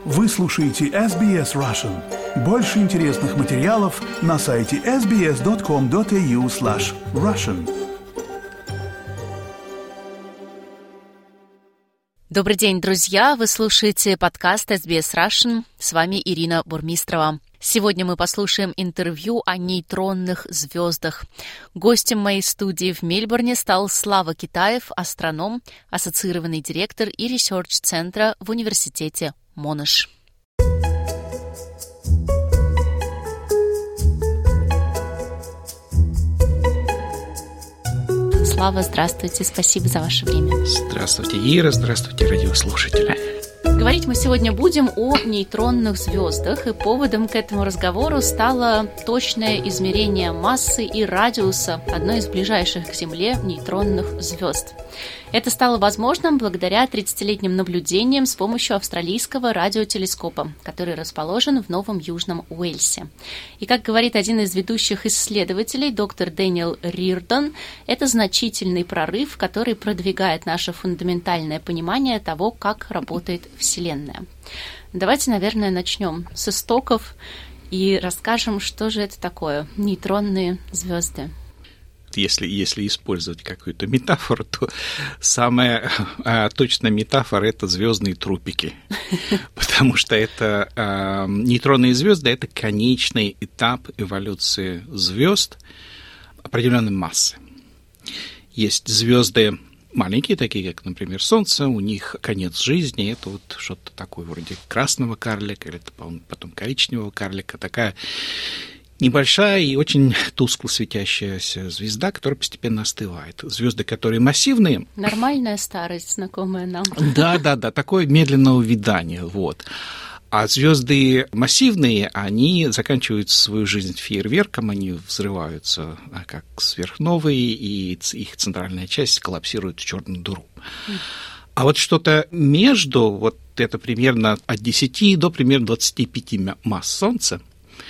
Вы слушаете SBS Russian. Больше интересных материалов на сайте sbs.com.au/russian. Добрый день, друзья! Вы слушаете подкаст SBS Russian. С вами Ирина Бурмистрова. Сегодня мы послушаем интервью о нейтронных звездах. Гостем моей студии в Мельбурне стал Слава Китаев, астроном, ассоциированный директор и ресерч-центра в университете Монаш. Слава, здравствуйте, спасибо за ваше время. Здравствуйте, Ира, здравствуйте, радиослушатели. Говорить мы сегодня будем о нейтронных звездах, и поводом к этому разговору стало точное измерение массы и радиуса одной из ближайших к Земле нейтронных звезд. Это стало возможным благодаря 30-летним наблюдениям с помощью австралийского радиотелескопа, который расположен в Новом Южном Уэльсе. И, как говорит один из ведущих исследователей, доктор Дэниел Рирдон, это значительный прорыв, который продвигает наше фундаментальное понимание того, как работает Вселенная. Давайте, наверное, начнем с истоков и расскажем, что же это такое нейтронные звезды. Если использовать какую-то метафору, то самая точная метафора – это звездные трупики, потому что это нейтронные звезды – это конечный этап эволюции звезд определенной массы. Есть звезды маленькие, такие как, например, Солнце, у них конец жизни – это вот что-то такое вроде красного карлика или потом коричневого карлика, такая небольшая и очень тускло светящаяся звезда, которая постепенно остывает. Звезды, которые массивные. Нормальная старость, знакомая нам. Да, такое медленное увядание. Вот. А звезды массивные, они заканчивают свою жизнь фейерверком, они взрываются как сверхновые, и их центральная часть коллапсирует в черную дыру. А вот что-то между, вот это примерно от 10 до примерно 25 масс Солнца,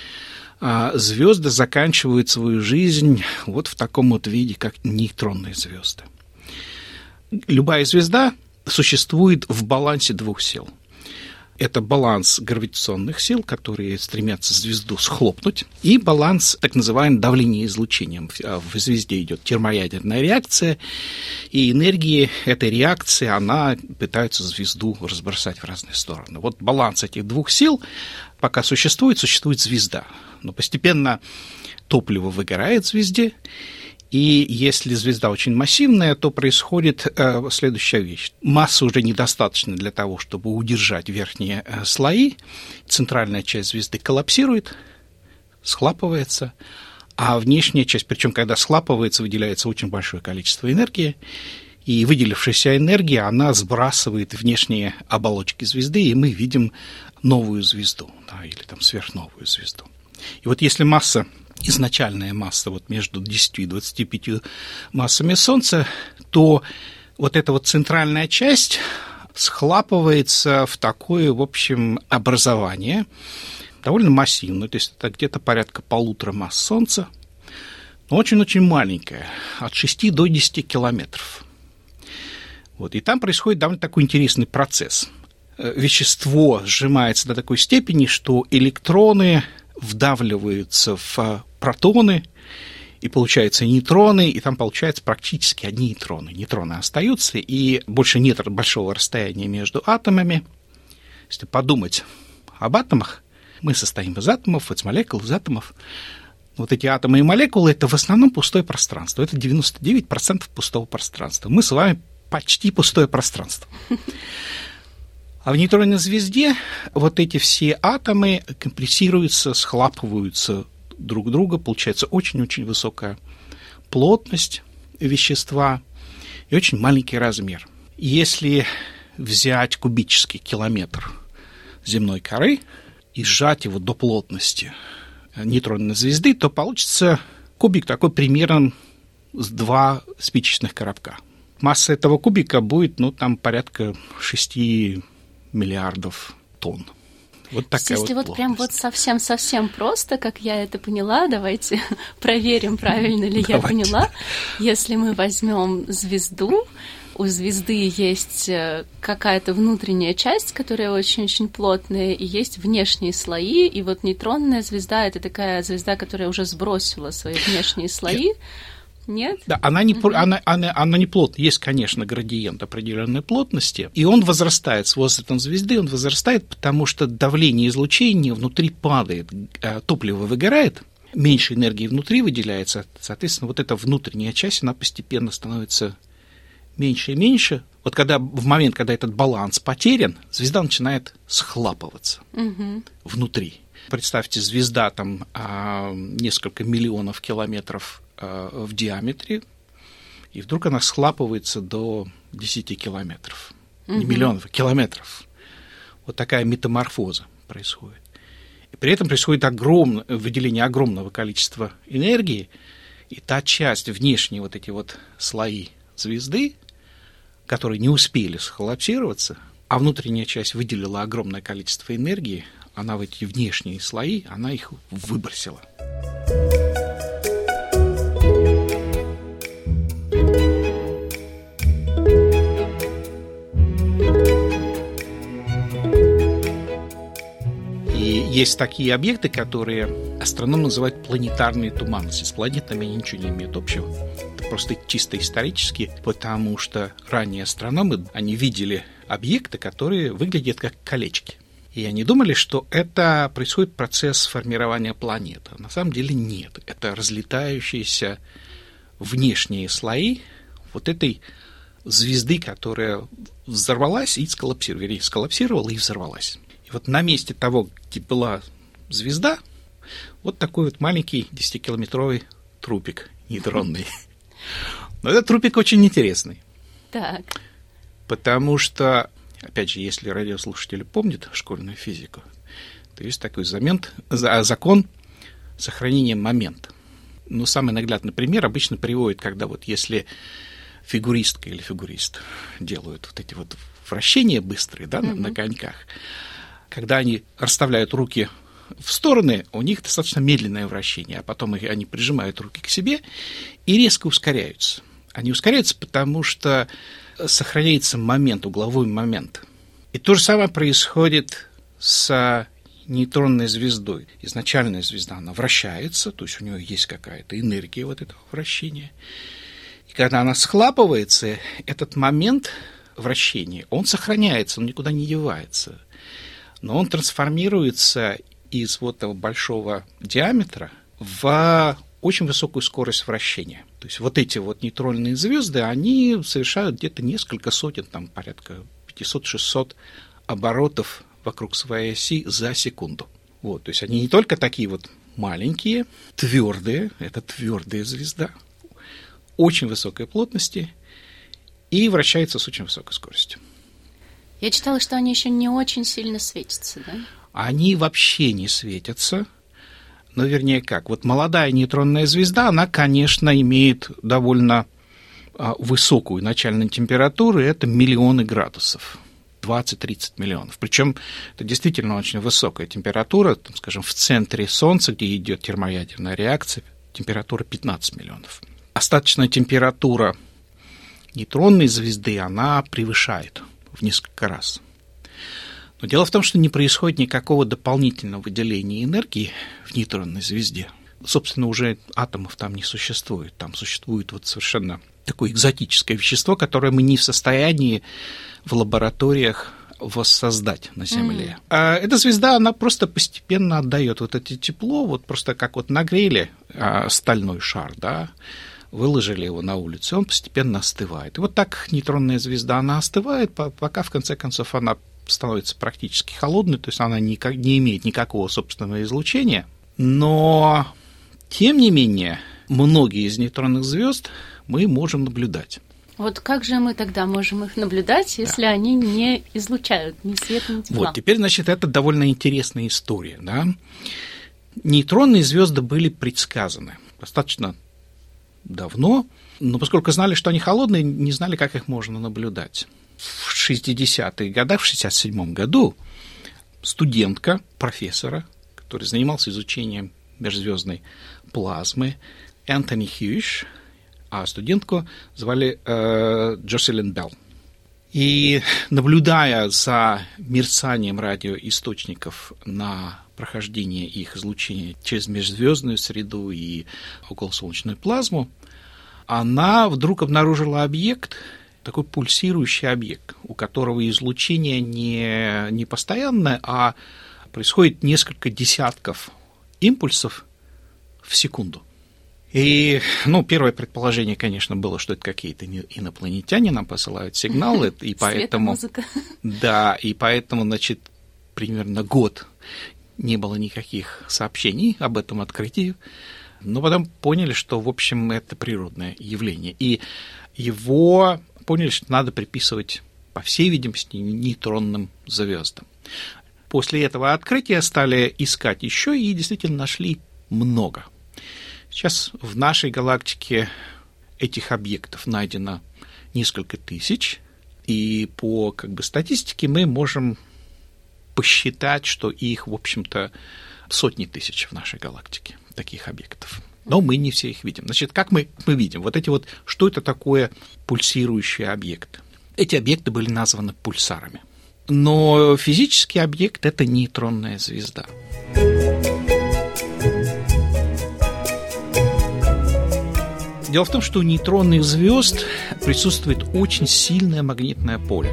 звезды заканчивают свою жизнь вот в таком вот виде, как нейтронные звезды. Любая звезда существует в балансе двух сил. Это баланс гравитационных сил, которые стремятся звезду схлопнуть, и баланс так называемого давления излучения. В звезде идет термоядерная реакция, и энергия этой реакции, она пытается звезду разбросать в разные стороны. Вот баланс этих двух сил, пока существует звезда. Но постепенно топливо выгорает в звезде, и если звезда очень массивная, то происходит следующая вещь. Массы уже недостаточно для того, чтобы удержать верхние слои. Центральная часть звезды коллапсирует, схлапывается, а внешняя часть, причем когда схлапывается, выделяется очень большое количество энергии, и выделившаяся энергия, она сбрасывает внешние оболочки звезды, и мы видим новую звезду, да, или там сверхновую звезду. И вот если масса, изначальная масса вот между 10 и 25 массами Солнца, то вот эта вот центральная часть схлапывается в такое, в общем, образование, довольно массивное, то есть это где-то порядка 1,5 масс Солнца, но очень-очень маленькое, от 6 до 10 километров. Вот, и там происходит довольно такой интересный процесс. Вещество сжимается до такой степени, что электроны вдавливаются в протоны, и получаются нейтроны, и там получается практически одни нейтроны. Нейтроны остаются, и больше нет большого расстояния между атомами. Если подумать об атомах, мы состоим из атомов, из молекул, из атомов. Вот эти атомы и молекулы – это в основном пустое пространство. Это 99% пустого пространства. Мы с вами почти пустое пространство. А в нейтронной звезде вот эти все атомы компрессируются, схлапываются друг друга, получается очень-очень высокая плотность вещества и очень маленький размер. Если взять кубический километр земной коры и сжать его до плотности нейтронной звезды, то получится кубик такой примерно с 2 спичечных коробка. Масса этого кубика будет, там порядка 6 миллиардов тонн. Вот такая Если вот прям совсем-совсем просто, как я это поняла, давайте проверим, правильно ли я поняла. Если мы возьмем звезду, у звезды есть какая-то внутренняя часть, которая очень-очень плотная, и есть внешние слои, и вот нейтронная звезда — это такая звезда, которая уже сбросила свои внешние слои. Нет? Да, она не плотная. Есть, конечно, градиент определенной плотности, и он возрастает с возрастом звезды, он возрастает, потому что давление излучения внутри падает, топливо выгорает, меньше энергии внутри выделяется, соответственно, вот эта внутренняя часть, она постепенно становится меньше и меньше. Вот в момент, когда этот баланс потерян, звезда начинает схлапываться внутри. Представьте, звезда там несколько миллионов километров в диаметре, и вдруг она схлапывается до 10 километров. Не миллионов, а километров. Вот такая метаморфоза происходит. И при этом происходит выделение огромного количества энергии, и та часть, внешние вот эти вот слои звезды, которые не успели схоллапсироваться, а внутренняя часть выделила огромное количество энергии, она в эти внешние слои, она их выбросила. Есть такие объекты, которые астрономы называют планетарные туманности. С планетами они ничего не имеют общего. Это просто чисто исторически, потому что ранние астрономы, они видели объекты, которые выглядят как колечки. И они думали, что это происходит процесс формирования планеты. На самом деле нет. Это разлетающиеся внешние слои вот этой звезды, которая взорвалась и сколлапсировала и взорвалась. И вот на месте того, где была звезда, вот такой вот маленький 10-километровый трупик нейтронный. Но этот трупик очень интересный. Так. Потому что, опять же, если радиослушатели помнят школьную физику, то есть такой закон сохранения момента. Ну, самый наглядный пример обычно приводит, когда вот если фигуристка или фигурист делают вот эти вот вращения быстрые, да, на коньках, когда они расставляют руки в стороны, у них достаточно медленное вращение, а потом они прижимают руки к себе и резко ускоряются. Они ускоряются, потому что сохраняется момент, угловой момент. И то же самое происходит с нейтронной звездой. Изначальная звезда, она вращается, то есть у нее есть какая-то энергия вот этого вращения. И когда она схлапывается, этот момент вращения, он сохраняется, он никуда не девается. Но он трансформируется из вот этого большого диаметра в очень высокую скорость вращения. То есть вот эти вот нейтронные звезды, они совершают где-то несколько сотен, там порядка 500-600 оборотов вокруг своей оси за секунду. Вот, то есть они не только такие вот маленькие, твердые, это твердая звезда, очень высокой плотности и вращается с очень высокой скоростью. Я читала, что они еще не очень сильно светятся, да? Они вообще не светятся. Ну, вернее, как? Вот молодая нейтронная звезда, она, конечно, имеет довольно высокую начальную температуру, это миллионы градусов. 20-30 миллионов. Причем это действительно очень высокая температура. Там, скажем, в центре Солнца, где идет термоядерная реакция, температура 15 миллионов. Остаточная температура нейтронной звезды, она превышает в несколько раз. Но дело в том, что не происходит никакого дополнительного выделения энергии в нейтронной звезде. Собственно, уже атомов там не существует. Там существует вот совершенно такое экзотическое вещество, которое мы не в состоянии в лабораториях воссоздать на Земле. А эта звезда, она просто постепенно отдает вот это тепло, вот просто как вот нагрели стальной шар, да, выложили его на улицу, и он постепенно остывает. И вот так нейтронная звезда, она остывает, пока в конце концов она становится практически холодной, то есть она не имеет никакого собственного излучения. Но, тем не менее, многие из нейтронных звезд мы можем наблюдать. Вот как же мы тогда можем их наблюдать, если они не излучают ни света, ни тепла? Вот, теперь, значит, это довольно интересная история, да. Нейтронные звезды были предсказаны достаточно давно, но поскольку знали, что они холодные, не знали, как их можно наблюдать. В 60-е годы, в 67-м году, студентка профессора, который занимался изучением межзвездной плазмы, Энтони Хьюиш, а студентку звали Джоселин Белл. И наблюдая за мерцанием радиоисточников на прохождение их излучения через межзвездную среду и околосолнечную плазму, она вдруг обнаружила объект, такой пульсирующий объект, у которого излучение не постоянное, а происходит несколько десятков импульсов в секунду. И, первое предположение, конечно, было, что это какие-то инопланетяне нам посылают сигналы, и поэтому... Да, и поэтому, примерно год не было никаких сообщений об этом открытии, но потом поняли, что, в общем, это природное явление. И его поняли, что надо приписывать, по всей видимости, нейтронным звездам. После этого открытия стали искать еще и действительно нашли много. Сейчас в нашей галактике этих объектов найдено несколько тысяч, и по статистике мы можем посчитать, что их, в общем-то, сотни тысяч в нашей галактике, таких объектов. Но мы не все их видим. Значит, как мы видим? Что это такое пульсирующие объекты? Эти объекты были названы пульсарами. Но физический объект – это нейтронная звезда. Дело в том, что у нейтронных звезд присутствует очень сильное магнитное поле.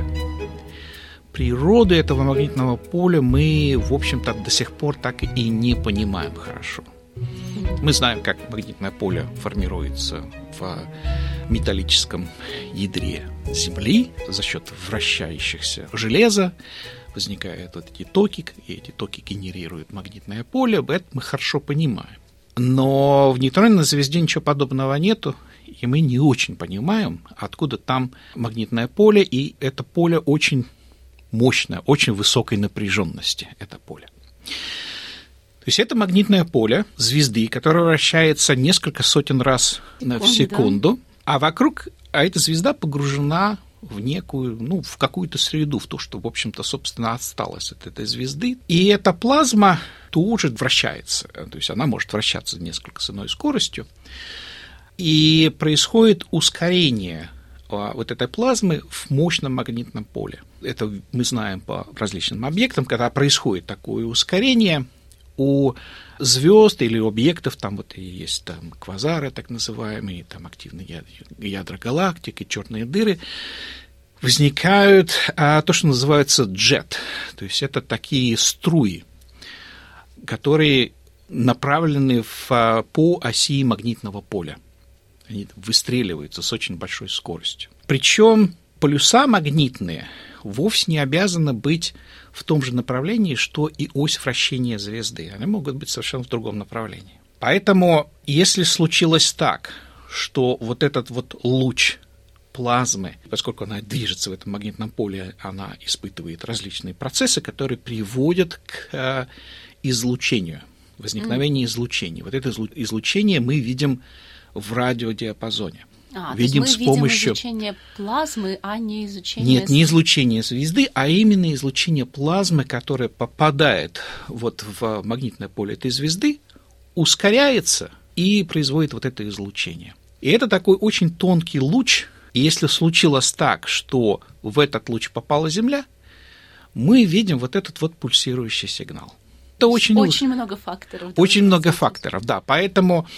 Природу этого магнитного поля мы, в общем-то, до сих пор так и не понимаем хорошо. Мы знаем, как магнитное поле формируется в металлическом ядре Земли за счет вращающихся железа. Возникают эти токи, и эти токи генерируют магнитное поле. Это мы хорошо понимаем. Но в нейтронной звезде ничего подобного нету, и мы не очень понимаем, откуда там магнитное поле, и это поле очень мощное, очень высокой напряженности, это поле. То есть это магнитное поле звезды, которое вращается несколько сотен раз в секунду, а вокруг эта звезда погружена в некую, в какую-то среду, в то, что, в общем-то, собственно, осталось от этой звезды. И эта плазма тоже вращается, то есть она может вращаться несколько с иной скоростью, и происходит ускорение вот этой плазмы в мощном магнитном поле. Это мы знаем по различным объектам, когда происходит такое ускорение, у звезд или объектов, там и есть квазары, так называемые, там активные ядра галактик и черные дыры, возникают то, что называется джет. То есть это такие струи, которые направлены по оси магнитного поля. Они выстреливаются с очень большой скоростью. Причем полюса магнитные вовсе не обязаны быть в том же направлении, что и ось вращения звезды. Они могут быть совершенно в другом направлении. Поэтому, если случилось так, что вот этот луч плазмы, поскольку она движется в этом магнитном поле, она испытывает различные процессы, которые приводят к излучению, возникновению излучения. Вот это излучение мы видим в радиодиапазоне. Видим то есть мы с помощью... видим излучение плазмы, а не излучение... Нет, не излучение звезды, а именно излучение плазмы, которое попадает в магнитное поле этой звезды, ускоряется и производит это излучение. И это такой очень тонкий луч, и если случилось так, что в этот луч попала Земля, мы видим этот пульсирующий сигнал. Это очень много факторов. Очень много факторов, да. Поэтому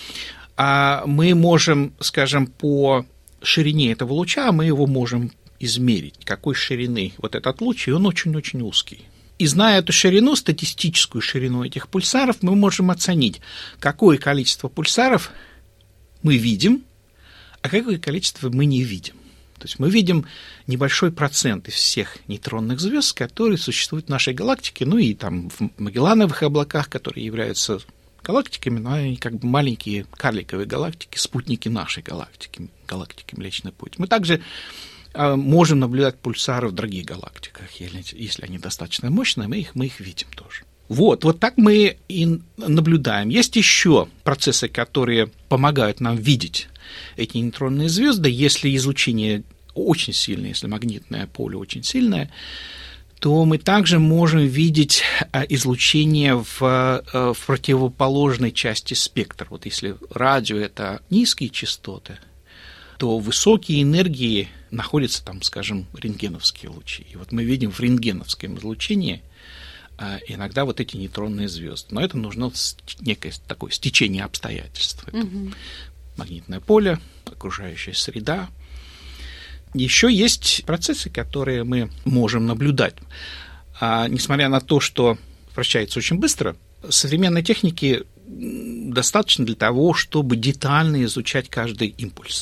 мы можем, скажем, по ширине этого луча, мы его можем измерить, какой ширины этот луч, и он очень-очень узкий. И зная эту ширину, статистическую ширину этих пульсаров, мы можем оценить, какое количество пульсаров мы видим, а какое количество мы не видим. То есть мы видим небольшой процент из всех нейтронных звезд, которые существуют в нашей галактике, и там в Магеллановых облаках, которые являются галактиками, но они маленькие карликовые галактики, спутники нашей галактики, галактики Млечный Путь. Мы также можем наблюдать пульсары в других галактиках, если они достаточно мощные, мы их видим тоже. Вот так мы и наблюдаем. Есть еще процессы, которые помогают нам видеть эти нейтронные звезды. Если излучение очень сильное, если магнитное поле очень сильное, то мы также можем видеть излучение в противоположной части спектра. Если радио – это низкие частоты, то высокие энергии находятся там, скажем, рентгеновские лучи. И вот мы видим в рентгеновском излучении иногда вот эти нейтронные звезды. Но это нужно некое такое стечение обстоятельств. Это магнитное поле, окружающая среда. Еще есть процессы, которые мы можем наблюдать. Несмотря на то, что вращается очень быстро, современной техники достаточно для того, чтобы детально изучать каждый импульс.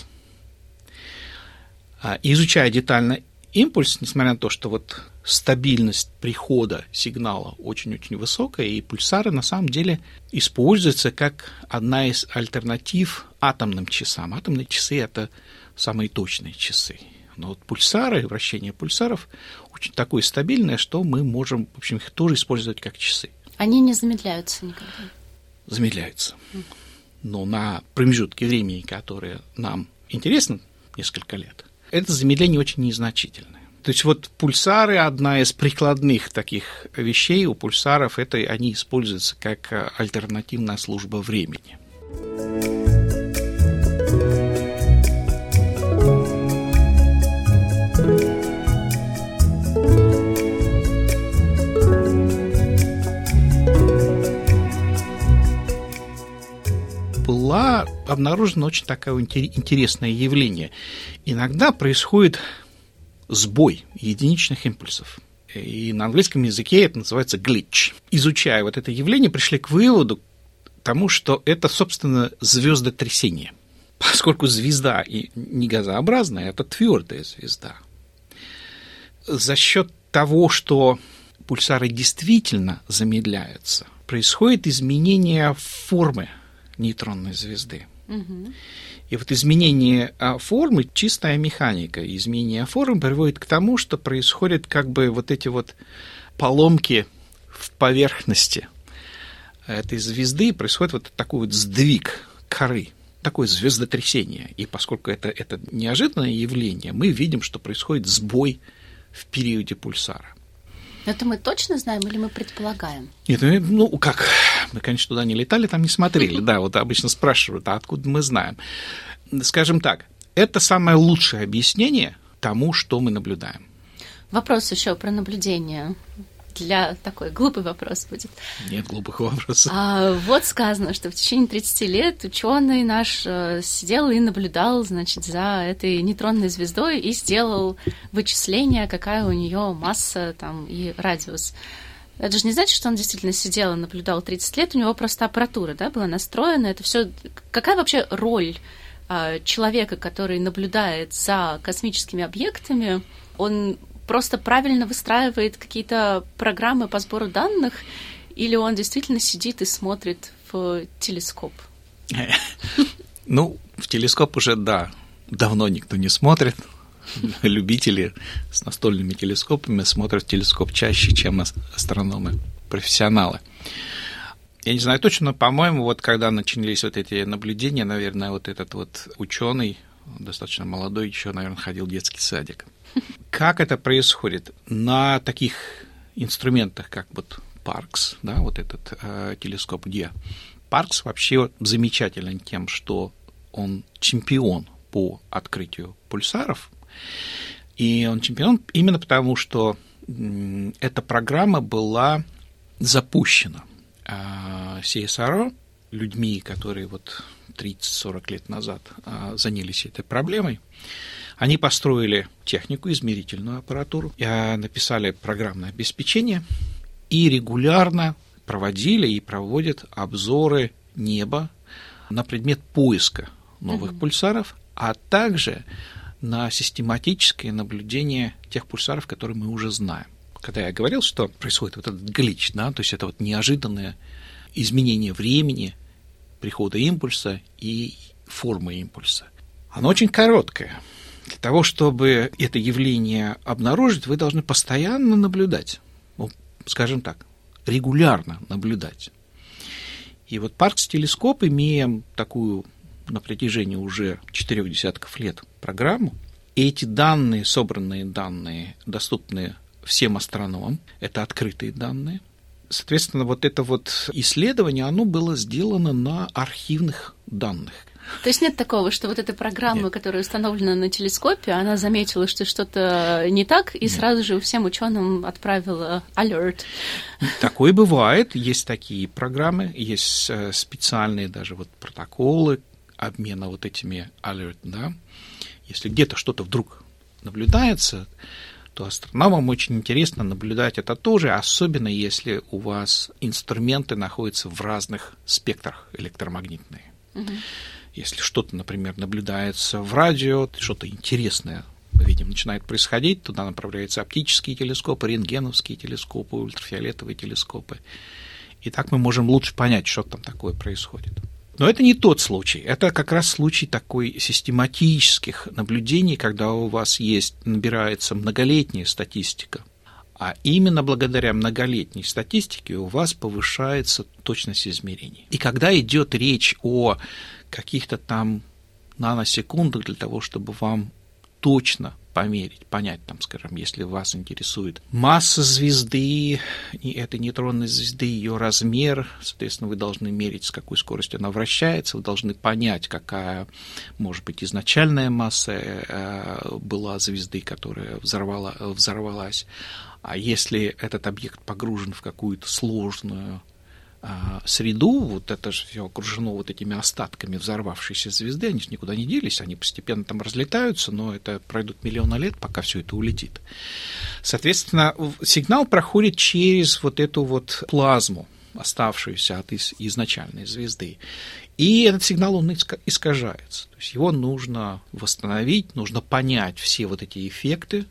И изучая детально импульс, несмотря на то, что вот стабильность прихода сигнала очень-очень высокая, и пульсары на самом деле используются как одна из альтернатив атомным часам. Атомные часы – это самые точные часы. Но вот пульсары, вращение пульсаров очень такое стабильное, что мы можем, в общем, их тоже использовать как часы. Они не замедляются никогда? Замедляются. Но на промежутке времени, которые нам интересны, несколько лет, это замедление очень незначительное. То есть вот пульсары, одна из прикладных таких вещей у пульсаров, это они используются как альтернативная служба времени. Была обнаружена очень такое интересное явление. Иногда происходит сбой единичных импульсов. И на английском языке это называется glitch. Изучая вот это явление, пришли к выводу тому, что это, собственно, звездотрясение. Поскольку звезда и не газообразная, это твердая звезда. За счет того, что пульсары действительно замедляются, происходит изменение формы нейтронной звезды. И вот изменение формы, чистая механика, изменение формы приводит к тому, что происходят как бы вот эти вот поломки в поверхности этой звезды, происходит вот такой вот сдвиг коры, такое звездотрясение. И поскольку это неожиданное явление, мы видим, что происходит сбой в периоде пульсара. Это мы точно знаем или мы предполагаем? Нет, ну как? Мы, конечно, туда не летали, там не смотрели. Да, вот обычно спрашивают, а откуда мы знаем? Скажем так, это самое лучшее объяснение тому, что мы наблюдаем. Вопрос еще про наблюдение. Такой глупый вопрос будет. Нет глупых вопросов. Вот сказано, что в течение 30 лет ученый наш сидел и наблюдал, значит, за этой нейтронной звездой и сделал вычисление, какая у нее масса там, и радиус. Это же не значит, что он действительно сидел и наблюдал 30 лет, у него просто аппаратура, да, была настроена. Это все. Какая вообще роль человека, который наблюдает за космическими объектами? Он просто правильно выстраивает какие-то программы по сбору данных, или он действительно сидит и смотрит в телескоп? Ну, в телескоп уже, да, давно никто не смотрит. Любители с настольными телескопами смотрят в телескоп чаще, чем астрономы-профессионалы. Я не знаю точно, но, по-моему, вот когда начались вот эти наблюдения, наверное, вот этот вот ученый, достаточно молодой, еще, наверное, ходил в детский садик. Как это происходит? На таких инструментах, как вот Паркс, да, вот этот телескоп Dia. Паркс вообще замечателен тем, что он чемпион по открытию пульсаров. И он чемпион именно потому, что эта программа была запущена CSIRO людьми, которые вот 30-40 лет назад занялись этой проблемой. Они построили технику, измерительную аппаратуру, написали программное обеспечение и регулярно проводили и проводят обзоры неба на предмет поиска новых пульсаров, а также на систематическое наблюдение тех пульсаров, которые мы уже знаем. Когда я говорил, что происходит вот этот глич, да, то есть это вот неожиданное изменение времени, прихода импульса и формы импульса, оно очень короткое. Для того, чтобы это явление обнаружить, вы должны постоянно наблюдать, ну, скажем так, регулярно наблюдать. И вот Паркс-телескоп, имея такую на протяжении уже 4 десятков лет программу, и эти данные, собранные данные, доступны всем астрономам, это открытые данные. Соответственно, вот это вот исследование, оно было сделано на архивных данных. То есть нет такого, что вот эта программа, которая установлена на телескопе, она заметила, что что-то не так, и сразу же всем ученым отправила alert? Такое бывает. Есть такие программы, есть специальные даже вот протоколы обмена вот этими alert, да. Если где-то что-то вдруг наблюдается, то астрономам очень интересно наблюдать это тоже, особенно если у вас инструменты находятся в разных спектрах электромагнитные. Угу. Если что-то, например, наблюдается в радио, что-то интересное, мы видим, начинает происходить, туда направляются оптические телескопы, рентгеновские телескопы, ультрафиолетовые телескопы. И так мы можем лучше понять, что там такое происходит. Но это не тот случай. Это как раз случай такой систематических наблюдений, когда у вас набирается многолетняя статистика. А именно благодаря многолетней статистике у вас повышается точность измерений. И когда идет речь о каких-то там наносекундах для того, чтобы вам точно померить, понять, там, скажем, если вас интересует масса звезды, этой нейтронной звезды, ее размер, соответственно, вы должны мерить, с какой скоростью она вращается, вы должны понять, какая, может быть, изначальная масса была звезды, которая взорвалась. А если этот объект погружен в какую-то сложную среду, вот это же все окружено вот этими остатками взорвавшейся звезды, они же никуда не делись, они постепенно там разлетаются, но это пройдут миллионы лет, пока все это улетит. Соответственно, сигнал проходит через вот эту вот плазму, оставшуюся от изначальной звезды. И этот сигнал, он искажается. То есть его нужно восстановить, нужно понять все вот эти эффекты.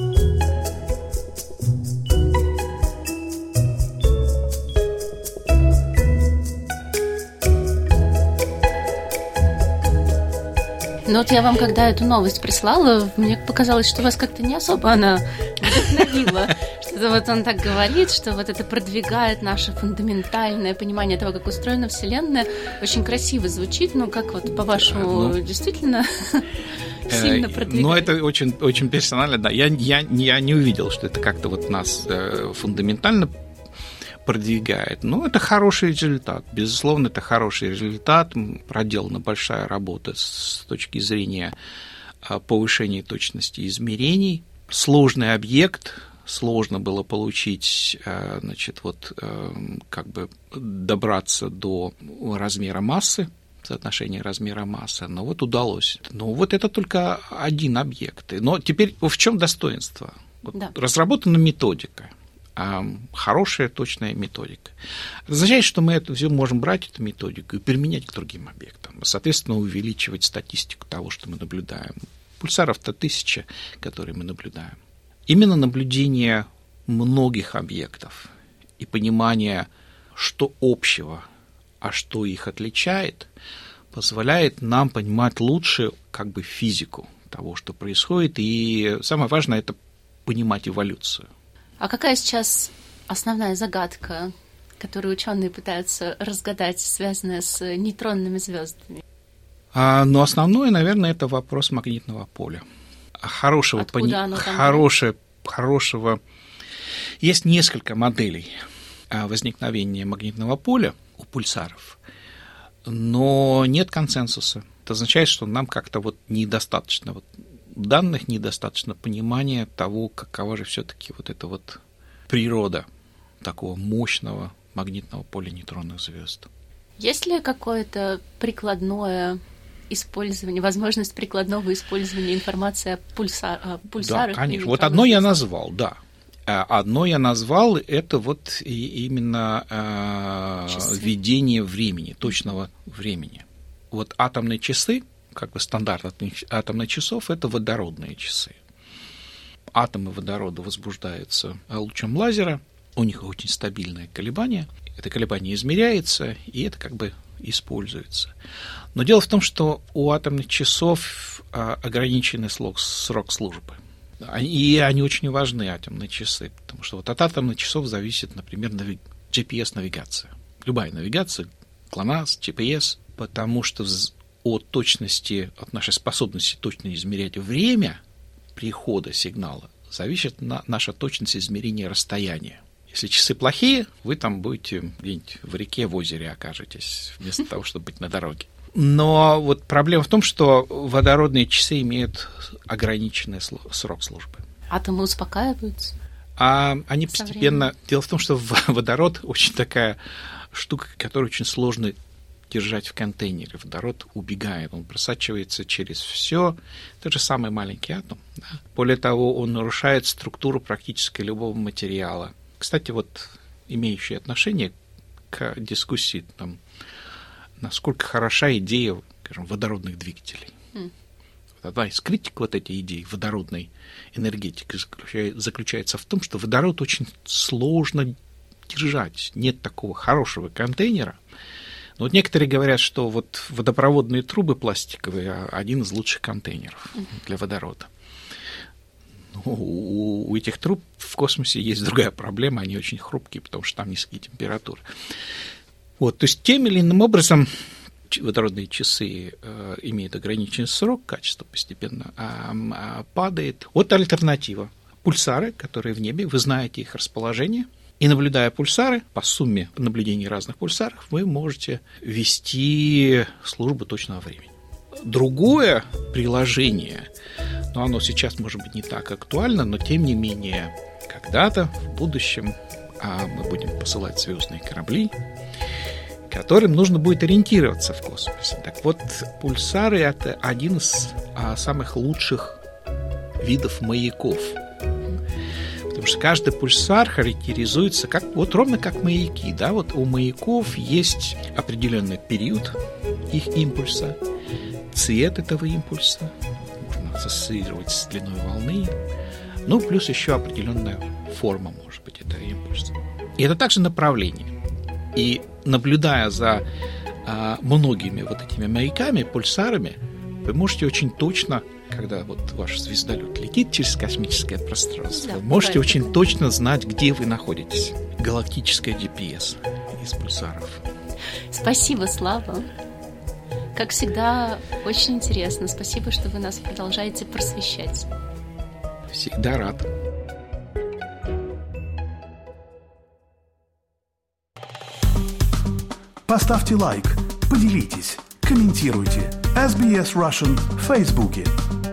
Но вот я вам, когда эту новость прислала, мне показалось, что вас как-то не особо она вдохновила. Что вот он так говорит, что вот это продвигает наше фундаментальное понимание того, как устроена Вселенная. Очень красиво звучит, но как вот, по-вашему, действительно сильно продвигает? Ну, это очень, очень персонально, да. Я не увидел, что это как-то вот нас фундаментально продвигает. Но это хороший результат. Безусловно, это хороший результат. Проделана большая работа с точки зрения повышения точности измерений. Сложный объект, сложно было получить, значит, вот как бы добраться до размера массы, соотношения размера массы, но вот удалось. Но вот это только один объект. Но теперь в чем достоинство? Вот да. Разработана методика. Хорошая, точная методика. Это означает, что мы все можем брать эту методику и применять к другим объектам. Соответственно, увеличивать статистику того, что мы наблюдаем. Пульсаров-то 1000, которые мы наблюдаем. Именно наблюдение многих объектов и понимание, что общего, а что их отличает, позволяет нам понимать лучше как бы физику того, что происходит. И самое важное – это понимать эволюцию. А какая сейчас основная загадка, которую ученые пытаются разгадать, связанная с нейтронными звездами? Но основное, наверное, это вопрос магнитного поля. Хорошего. Есть несколько моделей возникновения магнитного поля у пульсаров, но нет консенсуса. Это означает, что нам как-то вот недостаточно данных, недостаточно понимания того, какова же все-таки вот эта вот природа такого мощного магнитного поля нейтронных звезд. Есть ли какое-то прикладное использование, возможность прикладного использования информации о пульсарах? Да, конечно. Вот одно я назвал, да. Одно я назвал, это вот именно введение времени, точного времени. Вот атомные часы, как бы стандарт атомных часов, это водородные часы. Атомы водорода возбуждаются лучом лазера, у них очень стабильное колебание, это колебание измеряется, и это как бы используется. Но дело в том, что у атомных часов ограниченный срок службы. И они очень важны, атомные часы, потому что вот от атомных часов зависит, например, GPS-навигация. Любая навигация, GLONASS, GPS, потому что от точности, от нашей способности точно измерять время прихода сигнала зависит наша точность измерения расстояния. Если часы плохие, вы там будете где-нибудь в реке, в озере окажетесь, вместо того, чтобы быть на дороге. Но вот проблема в том, что водородные часы имеют ограниченный срок службы. Атомы успокаиваются? А они постепенно... Дело в том, что водород очень такая штука, которую очень сложно держать в контейнере. Водород убегает, он просачивается через все. Это же самый маленький атом. Да? Более того, он нарушает структуру практически любого материала. Кстати, вот имеющие отношение к дискуссии, там, насколько хороша идея, скажем, водородных двигателей. Вот одна из критик вот этой идеи водородной энергетики заключается в том, что водород очень сложно держать. Нет такого хорошего контейнера. Но вот некоторые говорят, что вот водопроводные трубы пластиковые один из лучших контейнеров для водорода. У этих труб в космосе есть другая проблема, они очень хрупкие, потому что там низкие температуры. Вот, то есть тем или иным образом водородные часы имеют ограниченный срок, качество постепенно падает. Вот альтернатива. Пульсары, которые в небе, вы знаете их расположение, и наблюдая пульсары, по сумме наблюдений разных пульсаров, вы можете вести службу точного времени. Другое приложение, но оно сейчас, может быть, не так актуально, но тем не менее, когда-то в будущем мы будем посылать звездные корабли, которым нужно будет ориентироваться в космосе. Так вот, пульсары – это один из самых лучших видов маяков. Потому что каждый пульсар характеризуется ровно как маяки. Да? Вот у маяков есть определенный период их импульса, цвет этого импульса, можно ассоциировать с длиной волны, плюс еще определенная форма, может быть, этого импульса. И это также направление. И наблюдая за многими вот этими маяками, пульсарами, вы можете очень точно, когда вот ваш звездолет летит через космическое пространство, вы можете очень точно знать, где вы находитесь. Галактическое GPS из пульсаров. Спасибо, Слава. Как всегда, очень интересно. Спасибо, что вы нас продолжаете просвещать. Всегда рад. Поставьте лайк, поделитесь, комментируйте. SBS Russian в Фейсбуке.